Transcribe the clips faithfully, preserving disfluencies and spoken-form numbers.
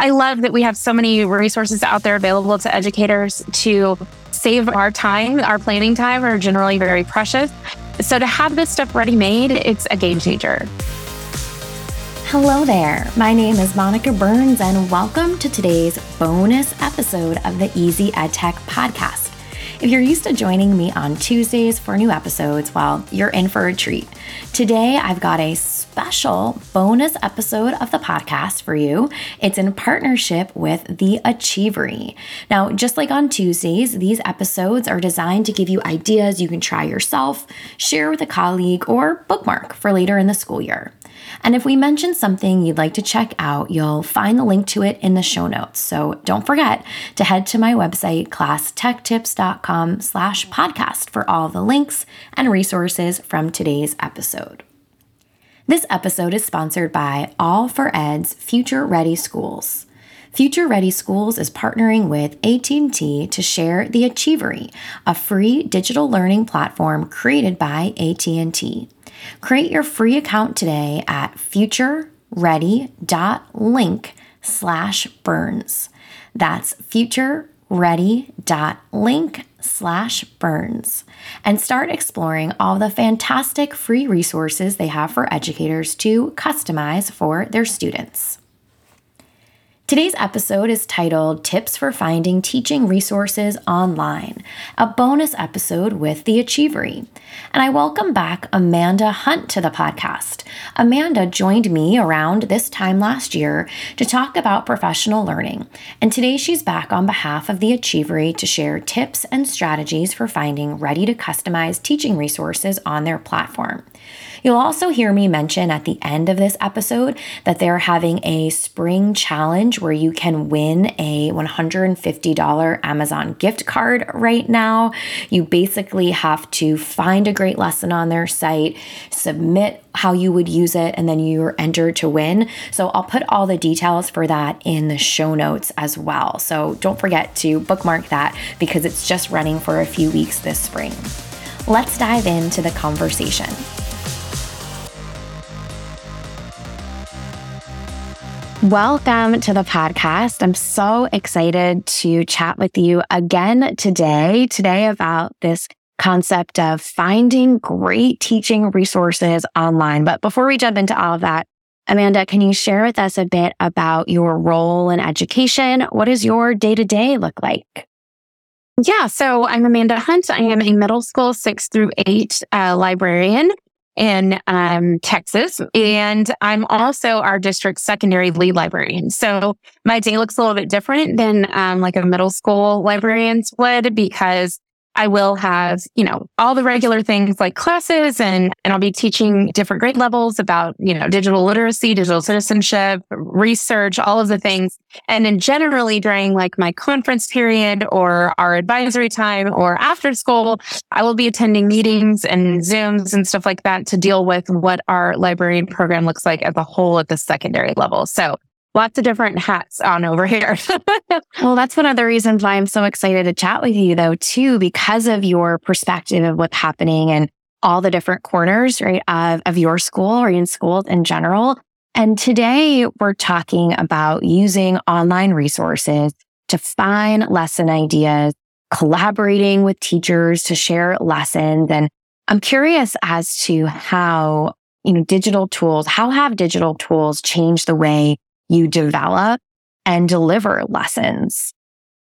I love that we have so many resources out there available to educators to save our time. Our planning time are generally very precious. So to have this stuff ready-made, it's a game changer. Hello there. My name is Monica Burns, and welcome to today's bonus episode of the Easy EdTech podcast. If you're used to joining me on Tuesdays for new episodes, well, you're in for a treat. Today, I've got a special bonus episode of the podcast for you. It's in partnership with The Achievery. Now, just like on Tuesdays, these episodes are designed to give you ideas you can try yourself, share with a colleague, or bookmark for later in the school year. And if we mention something you'd like to check out, you'll find the link to it in the show notes. So don't forget to head to my website, classtechtips.com slash podcast for all the links and resources from today's episode. This episode is sponsored by All for Ed's Future Ready Schools. Future Ready Schools is partnering with A T and T to share The Achievery, a free digital learning platform created by A T and T. Create your free account today at futureready.link slash burns. That's futureready.link slash burns. And start exploring all the fantastic free resources they have for educators to customize for their students. Today's episode is titled Tips for Finding Teaching Resources Online, a bonus episode with The Achievery. And I welcome back Amanda Hunt to the podcast. Amanda joined me around this time last year to talk about professional learning. And today she's back on behalf of The Achievery to share tips and strategies for finding ready to customize teaching resources on their platform. You'll also hear me mention at the end of this episode that they're having a spring challenge where you can win a one hundred fifty dollars Amazon gift card right now. You basically have to find a great lesson on their site, submit how you would use it, and then you're entered to win. So I'll put all the details for that in the show notes as well. So don't forget to bookmark that because it's just running for a few weeks this spring. Let's dive into the conversation. Welcome to the podcast. I'm so excited to chat with you again today, today about this concept of finding great teaching resources online. But before we jump into all of that, Amanda, can you share with us a bit about your role in education? What does your day-to-day look like? Yeah, so I'm Amanda Hunt. I am a middle school six through eight uh, librarian in um, Texas. And I'm also our district's secondary lead librarian. So my day looks a little bit different than um, like a middle school librarian's would, because I will have, you know, all the regular things like classes, and, and I'll be teaching different grade levels about, you know, digital literacy, digital citizenship, research, all of the things. And then generally during like my conference period or our advisory time or after school, I will be attending meetings and Zooms and stuff like that to deal with what our librarian program looks like as a whole at the secondary level. So lots of different hats on over here. Well, that's one of the reasons why I'm so excited to chat with you, though, too, because of your perspective of what's happening and all the different corners, right, of, of your school or in schools in general. And today we're talking about using online resources to find lesson ideas, collaborating with teachers to share lessons. And I'm curious as to how, you know, digital tools, how have digital tools changed the way you develop and deliver lessons?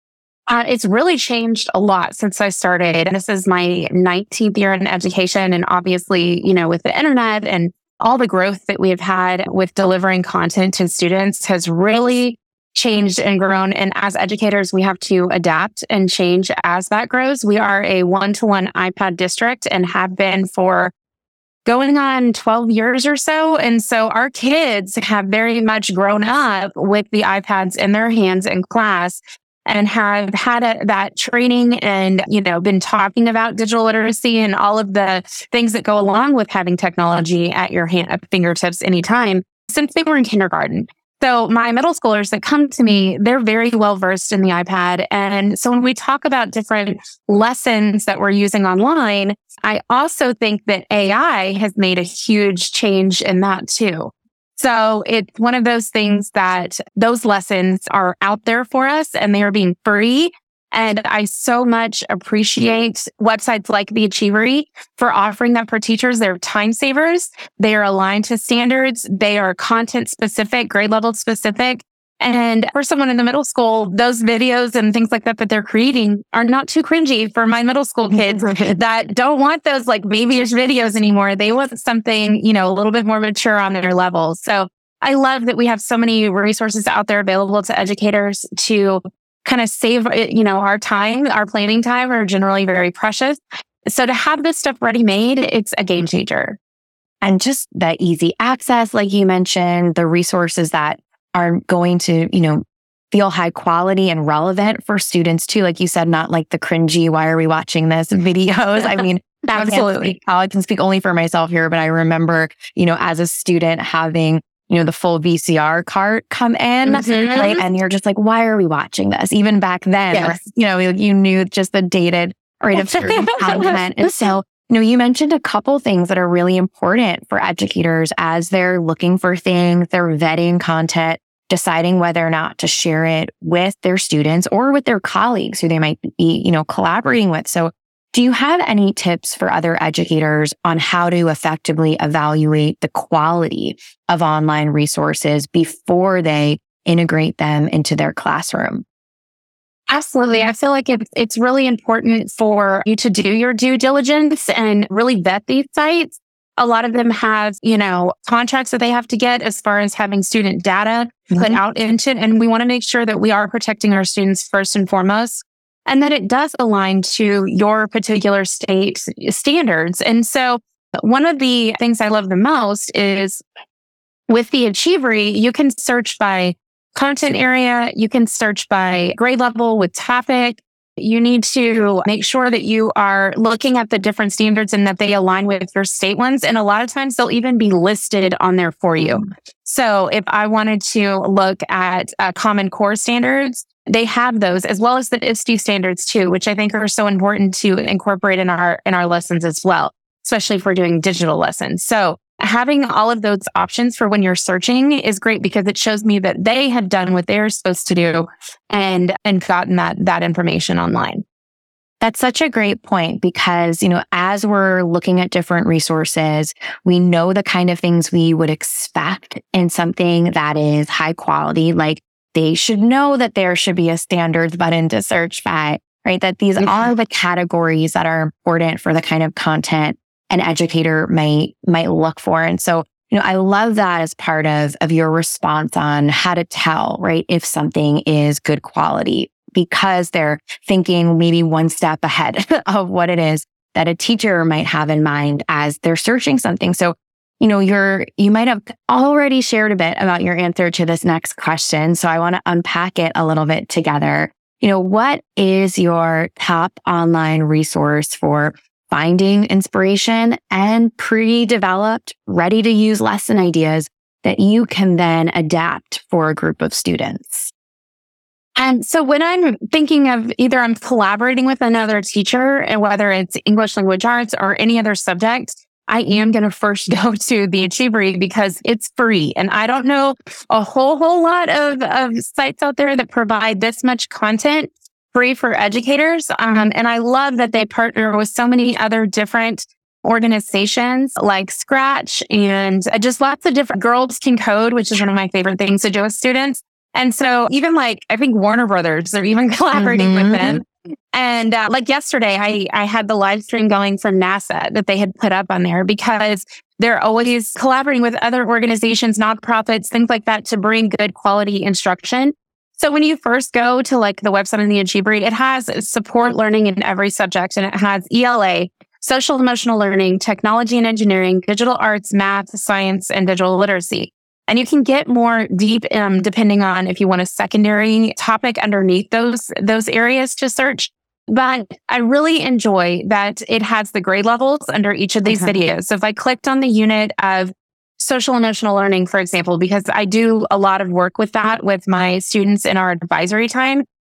Uh, it's really changed a lot since I started. This is my nineteenth year in education. And obviously, you know, with the internet and all the growth that we have had with delivering content to students has really changed and grown. And as educators, we have to adapt and change as that grows. We are a one-to-one iPad district and have been for going on twelve years or so. And so our kids have very much grown up with the iPads in their hands in class and have had a, that training and, you know, been talking about digital literacy and all of the things that go along with having technology at your hand, at fingertips anytime since they were in kindergarten. So my middle schoolers that come to me, they're very well versed in the iPad. And so when we talk about different lessons that we're using online, I also think that A I has made a huge change in that too. So it's one of those things that those lessons are out there for us and they are being free. And I so much appreciate websites like the Achievery for offering that for teachers. They're time savers. They are aligned to standards. They are content specific, grade level specific. And for someone in the middle school, those videos and things like that that they're creating are not too cringy for my middle school kids that don't want those like babyish videos anymore. They want something, you know, a little bit more mature on their level. So I love that we have so many resources out there available to educators to kind of save, you know, our time, our planning time are generally very precious. So to have this stuff ready made, it's a game changer. And just the easy access, like you mentioned, the resources that are going to, you know, feel high quality and relevant for students too. Like you said, not like the cringy, why are we watching this videos? I mean, absolutely. I can speak only for myself here, but I remember, you know, as a student having, you know, the full V C R cart come in, mm-hmm. right? And you're just like, why are we watching this? Even back then, yes. or, you know, you knew just the dated rate of certain content. And so, you know, you mentioned a couple things that are really important for educators as they're looking for things, they're vetting content, deciding whether or not to share it with their students or with their colleagues who they might be, you know, collaborating with. So do you have any tips for other educators on how to effectively evaluate the quality of online resources before they integrate them into their classroom? Absolutely. I feel like it's, it's really important for you to do your due diligence and really vet these sites. A lot of them have, you know, contracts that they have to get as far as having student data mm-hmm. put out into it. And we want to make sure that we are protecting our students first and foremost, and that it does align to your particular state standards. And so one of the things I love the most is with the Achievery, you can search by content area, you can search by grade level with topic. You need to make sure that you are looking at the different standards and that they align with your state ones. And a lot of times they'll even be listed on there for you. So if I wanted to look at uh, Common Core standards, they have those as well as the I S T E standards too, which I think are so important to incorporate in our, in our lessons as well, especially if we're doing digital lessons. So having all of those options for when you're searching is great because it shows me that they have done what they're supposed to do and, and gotten that, that information online. That's such a great point because, you know, as we're looking at different resources, we know the kind of things we would expect in something that is high quality. Like they should know that there should be a standards button to search by, right? That these mm-hmm. are the categories that are important for the kind of content an educator might, might look for. And so, you know, I love that as part of, of your response on how to tell, right? If something is good quality because they're thinking maybe one step ahead of what it is that a teacher might have in mind as they're searching something. So, you know, you're, you might have already shared a bit about your answer to this next question. So I want to unpack it a little bit together. You know, what is your top online resource for finding inspiration and pre-developed, ready to use lesson ideas that you can then adapt for a group of students? And so when I'm thinking of either I'm collaborating with another teacher, and whether it's English language arts or any other subject, I am going to first go to the Achievery because it's free. And I don't know a whole, whole lot of, of sites out there that provide this much content free for educators. Um, and I love that they partner with so many other different organizations like Scratch and just lots of different Girls Can Code, which is one of my favorite things to do with students. And so even like, I think Warner Brothers, they're even collaborating mm-hmm. with them. And uh, like yesterday, I, I had the live stream going from NASA that they had put up on there because they're always collaborating with other organizations, nonprofits, things like that to bring good quality instruction. So when you first go to like the website on the Achievery, it has support learning in every subject and it has E L A, social emotional learning, technology and engineering, digital arts, math, science, and digital literacy. And you can get more deep um, depending on if you want a secondary topic underneath those, those areas to search. But I really enjoy that it has the grade levels under each of these okay. videos. So if I clicked on the unit of social emotional learning, for example, because I do a lot of work with that with my students in our advisory time,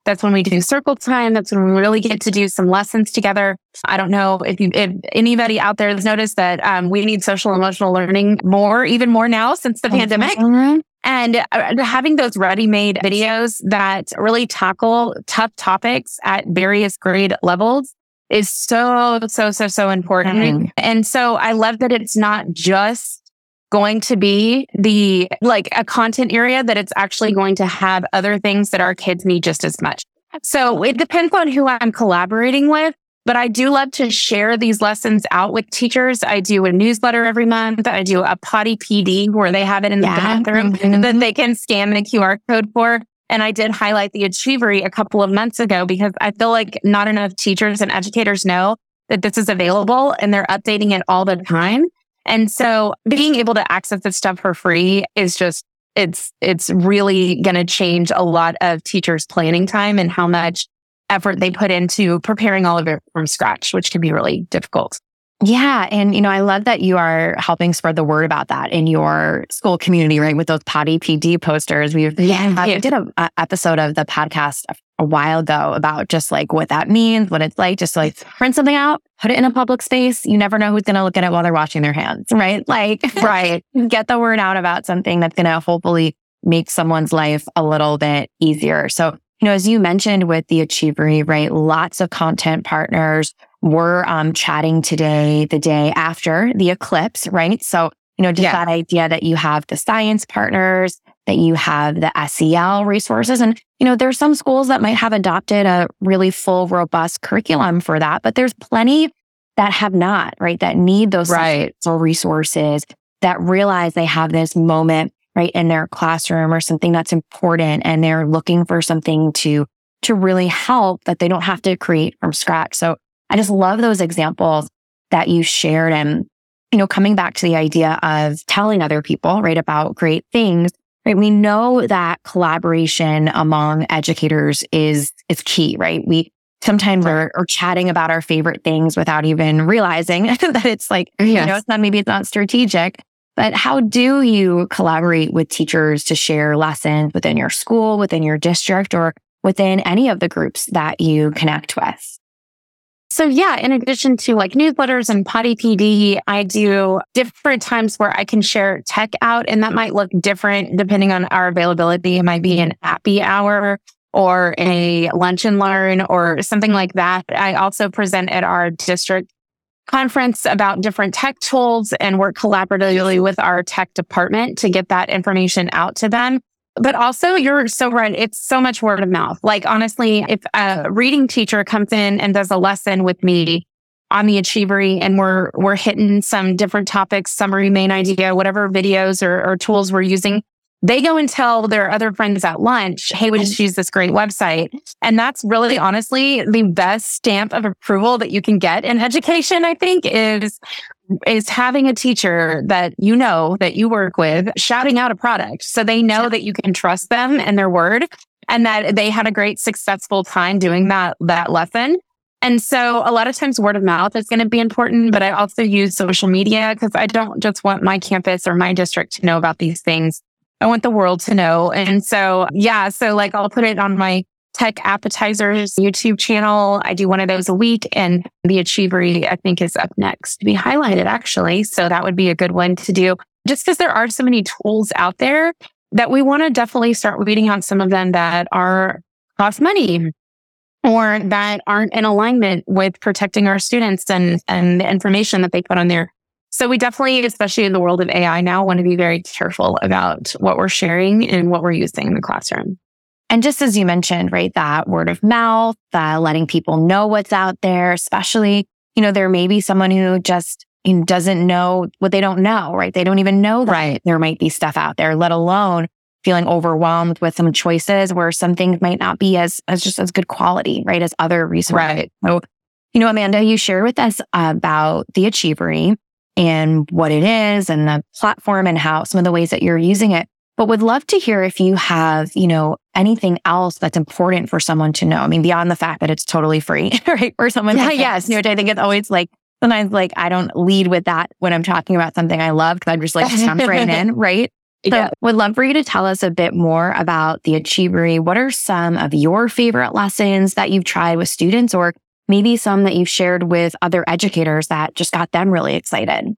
That's when we do circle time. That's when we really get to do some lessons together. I don't know if you, if anybody out there has noticed that um, we need social emotional learning more, even more now since the mm-hmm. pandemic. And uh, having those ready-made videos that really tackle tough topics at various grade levels is so, so, so, so important. Mm-hmm. And so I love that it's not just going to be the, like a content area, that it's actually going to have other things that our kids need just as much. So it depends on who I'm collaborating with. But I do love to share these lessons out with teachers. I do a newsletter every month. I do a potty P D where they have it in yeah. the bathroom mm-hmm. that they can scan the Q R code for. And I did highlight the Achievery a couple of months ago because I feel like not enough teachers and educators know that this is available and they're updating it all the time. And so being able to access this stuff for free is just, it's, it's really going to change a lot of teachers' planning time and how much effort they put into preparing all of it from scratch, which can be really difficult. Yeah. And, you know, I love that you are helping spread the word about that in your school community, right? With those potty P D posters. We've yeah, uh, yeah. we did an episode of the podcast a, a while ago about just like what that means, what it's like, just like print something out, put it in a public space. You never know who's going to look at it while they're washing their hands, right? Like, right. Get the word out about something that's going to hopefully make someone's life a little bit easier. So, you know, as you mentioned with the Achievery, right? Lots of content partners. We're um, chatting today, the day after the eclipse, right? So, you know, just yeah. that idea that you have the science partners, that you have the S E L resources. And, you know, there's some schools that might have adopted a really full, robust curriculum for that, but there's plenty that have not, right? That need those right. resources, that realize they have this moment right in their classroom or something that's important, and they're looking for something to to really help that they don't have to create from scratch. So I just love those examples that you shared, and you know, coming back to the idea of telling other people right about great things. Right, we know that collaboration among educators is is key. Right, we sometimes are, are chatting about our favorite things without even realizing that it's like yes. you know, it's not maybe it's not strategic. But how do you collaborate with teachers to share lessons within your school, within your district, or within any of the groups that you connect with? So yeah, in addition to like newsletters and potty P D, I do different times where I can share tech out, and that might look different depending on our availability. It might be an happy hour or a lunch and learn or something like that. I also present at our district conference about different tech tools and work collaboratively with our tech department to get that information out to them. But also, you're so right. It's so much word of mouth. Like, honestly, if a reading teacher comes in and does a lesson with me on the Achievery and we're, we're hitting some different topics, summary, main idea, whatever videos or, or tools we're using, they go and tell their other friends at lunch, hey, we just used this great website. And that's really, honestly, the best stamp of approval that you can get in education, I think, is, is having a teacher that you know, that you work with, shouting out a product. So they know that you can trust them and their word, and that they had a great, successful time doing that, that lesson. And so a lot of times word of mouth is going to be important, but I also use social media because I don't just want my campus or my district to know about these things. I want the world to know. And so, yeah, so like I'll put it on my Tech Appetizers YouTube channel. I do one of those a week, and the Achievery, I think, is up next to be highlighted, actually. So that would be a good one to do, just because there are so many tools out there that we want to definitely start weeding out some of them that are cost money or that aren't in alignment with protecting our students and, and the information that they put on there. So we definitely, especially in the world of A I now, want to be very careful about what we're sharing and what we're using in the classroom. And just as you mentioned, right, that word of mouth, uh, letting people know what's out there, especially, you know, there may be someone who just you know, doesn't know what they don't know, right? They don't even know that right. there might be stuff out there, let alone feeling overwhelmed with some choices where some things might not be as, as just as good quality, right, as other resources. Right. So, you know, Amanda, you shared with us about the Achievery and what it is and the platform and how some of the ways that you're using it. But would love to hear if you have, you know, anything else that's important for someone to know. I mean, beyond the fact that it's totally free, right? For someone yeah, to yes. you know, I think it's always like, sometimes like I don't lead with that when I'm talking about something I love because I just like jump right in, right? So would love for you to tell us a bit more about the Achievery. What are some of your favorite lessons that you've tried with students, or maybe some that you've shared with other educators that just got them really excited?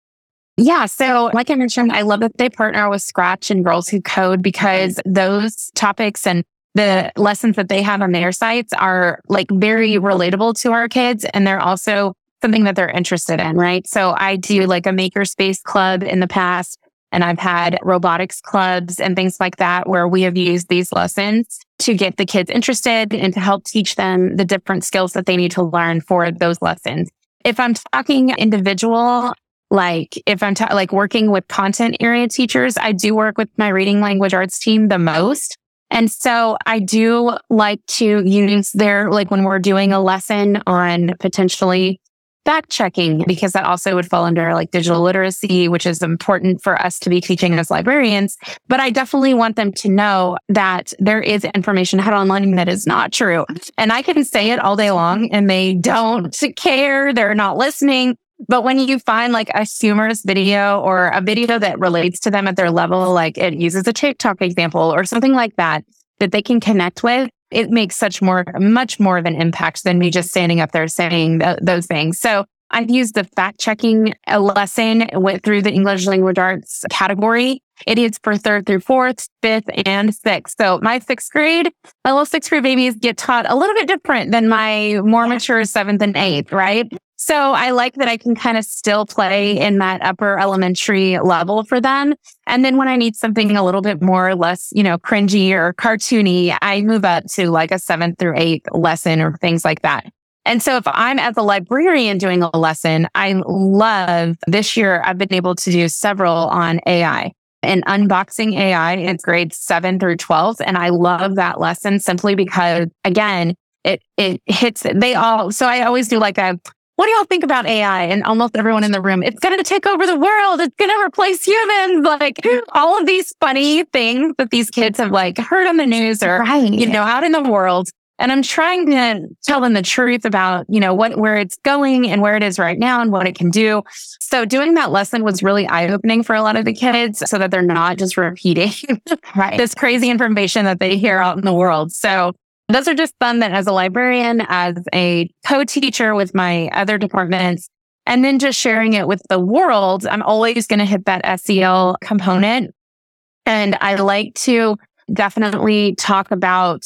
Yeah. So like I mentioned, I love that they partner with Scratch and Girls Who Code, because those topics and the lessons that they have on their sites are like very relatable to our kids. And they're also something that they're interested in, right? So I do like a makerspace club in the past, and I've had robotics clubs and things like that where we have used these lessons to get the kids interested and to help teach them the different skills that they need to learn for those lessons. If I'm talking individual, like if I'm ta- like working with content area teachers, I do work with my reading language arts team the most. And so I do like to use their, like when we're doing a lesson on potentially fact checking, because that also would fall under like digital literacy, which is important for us to be teaching as librarians. But I definitely want them to know that there is information out online that is not true. And I can say it all day long and they don't care. They're not listening. But when you find like a humorous video or a video that relates to them at their level, like it uses a TikTok example or something like that, that they can connect with, it makes such more, much more of an impact than me just standing up there saying th- those things. So I've used the fact checking lesson went through the English language arts category. It is for third through fourth, fifth, and sixth. So my sixth grade, my little sixth grade babies get taught a little bit different than my more mature seventh and eighth, right? So I like that I can kind of still play in that upper elementary level for them. And then when I need something a little bit more or less, you know, cringy or cartoony, I move up to like a seventh through eighth lesson or things like that. And so if I'm as a librarian doing a lesson, I love this year, I've been able to do several on A I and unboxing A I in grades seven through twelve. And I love that lesson simply because, again, it, it hits, they all, so I always do like a, what do y'all think about A I? And almost everyone in the room, it's going to take over the world. It's going to replace humans. Like all of these funny things that these kids have like heard on the news or, right. you know, out in the world. And I'm trying to tell them the truth about, you know, what, where it's going and where it is right now and what it can do. So doing that lesson was really eye-opening for a lot of the kids so that they're not just repeating right. this crazy information that they hear out in the world. So those are just fun that as a librarian, as a co-teacher with my other departments, and then just sharing it with the world, I'm always going to hit that S E L component. And I like to definitely talk about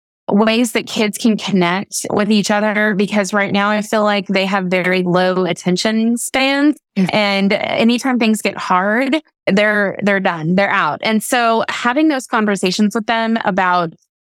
ways that kids can connect with each other, because right now I feel like they have very low attention spans. And anytime things get hard, they're, they're done, they're out. And so having those conversations with them about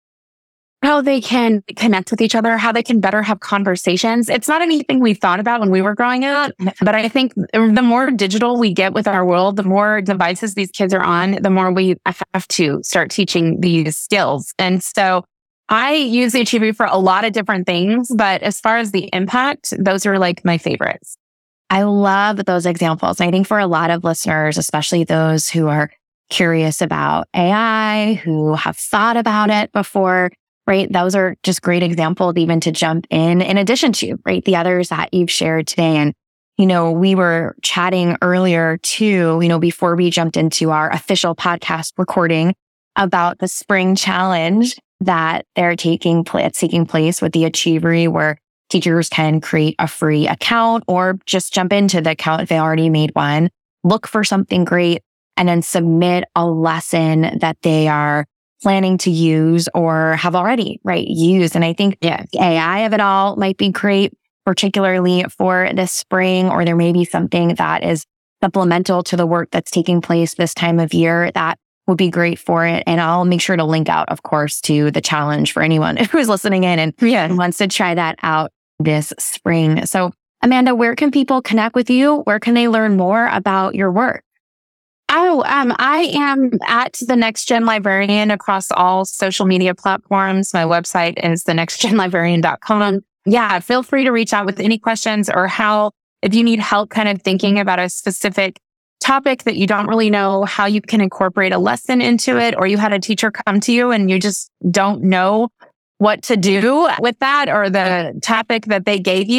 how they can connect with each other, how they can better have conversations. It's not anything we thought about when we were growing up, but I think the more digital we get with our world, the more devices these kids are on, the more we have to start teaching these skills. And so I use the Achievery for a lot of different things, but as far as the impact, those are like my favorites. I love those examples. I think for a lot of listeners, especially those who are curious about A I, who have thought about it before, right? Those are just great examples even to jump in, in addition to, right, the others that you've shared today. And, you know, we were chatting earlier too, you know, before we jumped into our official podcast recording about the spring challenge that they're taking place, taking place with the Achievery, where teachers can create a free account or just jump into the account if they already made one, look for something great, and then submit a lesson that they are planning to use or have already, right, used. And I think yeah, the A I of it all might be great, particularly for this spring, or there may be something that is supplemental to the work that's taking place this time of year that would be great for it. And I'll make sure to link out, of course, to the challenge for anyone who's listening in and yeah. wants to try that out this spring. So Amanda, where can people connect with you? Where can they learn more about your work? Oh, um, I am at the Next Gen Librarian across all social media platforms. My website is the next gen librarian dot com. Yeah, feel free to reach out with any questions or how, if you need help kind of thinking about a specific topic that you don't really know how you can incorporate a lesson into it, or you had a teacher come to you and you just don't know what to do with that or the topic that they gave you.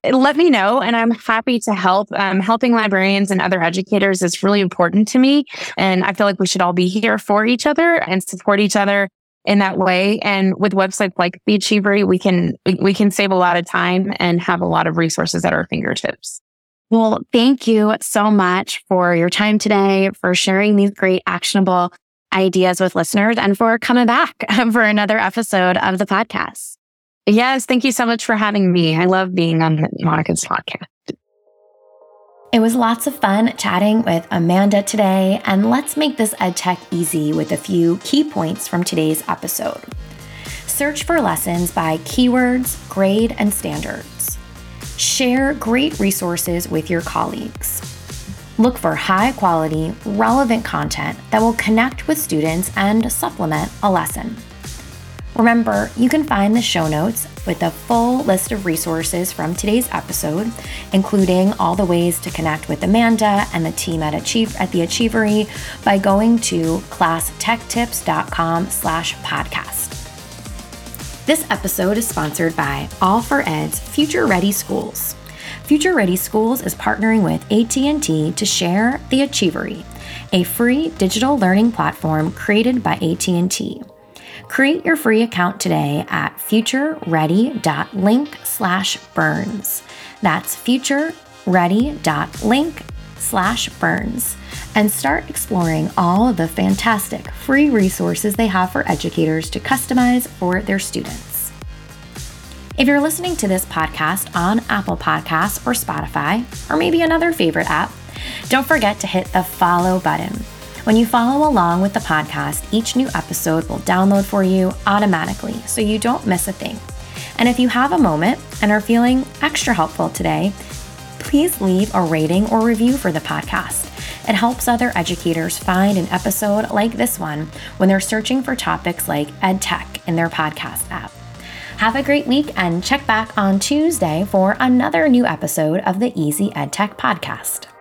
let me know, and I'm happy to help. Um, helping librarians and other educators is really important to me. And I feel like we should all be here for each other and support each other in that way. And with websites like The Achievery, we can we can save a lot of time and have a lot of resources at our fingertips. Well, thank you so much for your time today, for sharing these great actionable ideas with listeners, and for coming back for another episode of the podcast. Yes, thank you so much for having me. I love being on Monica's podcast. It was lots of fun chatting with Amanda today, and let's make this EdTech easy with a few key points from today's episode. Search for lessons by keywords, grade, and standards. Share great resources with your colleagues. Look for high-quality, relevant content that will connect with students and supplement a lesson. Remember, you can find the show notes with a full list of resources from today's episode, including all the ways to connect with Amanda and the team at Achieve at the Achievery by going to classtechtips.com slash podcast. This episode is sponsored by All for Ed's Future Ready Schools. Future Ready Schools is partnering with A T and T to share the Achievery, a free digital learning platform created by A T and T. Create your free account today at futureready.link slash burns. That's futureready.link slash burns. And start exploring all of the fantastic free resources they have for educators to customize for their students. If you're listening to this podcast on Apple Podcasts or Spotify, or maybe another favorite app, don't forget to hit the follow button. When you follow along with the podcast, each new episode will download for you automatically, so you don't miss a thing. And if you have a moment and are feeling extra helpful today, please leave a rating or review for the podcast. It helps other educators find an episode like this one when they're searching for topics like EdTech in their podcast app. Have a great week and check back on Tuesday for another new episode of the Easy EdTech Podcast.